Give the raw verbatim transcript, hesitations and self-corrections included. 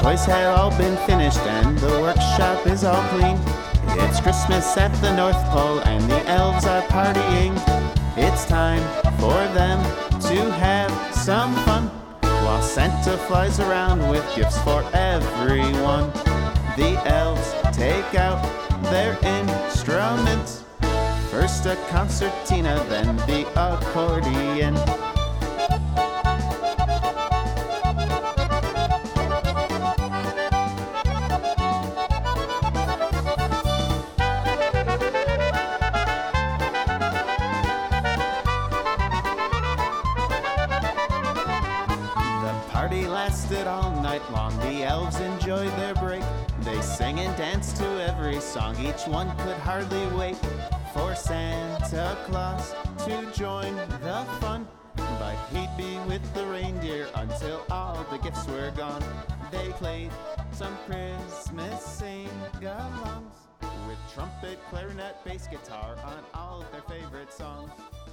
toys have all been finished and the workshop is all clean. It's Christmas at the North Pole and the elves are partying. It's time for them to have some fun while Santa flies around with gifts for everyone. The elves take out their instruments. First a concertina, then the accordion. The party lasted all night long. The elves enjoyed their break. They sang and danced to every song. Each one could hardly wait for Santa Claus to join the fun. But he'd be with the reindeer until all the gifts were gone. They played some Christmas sing-alongs with trumpet, clarinet, bass guitar on all of their favorite songs.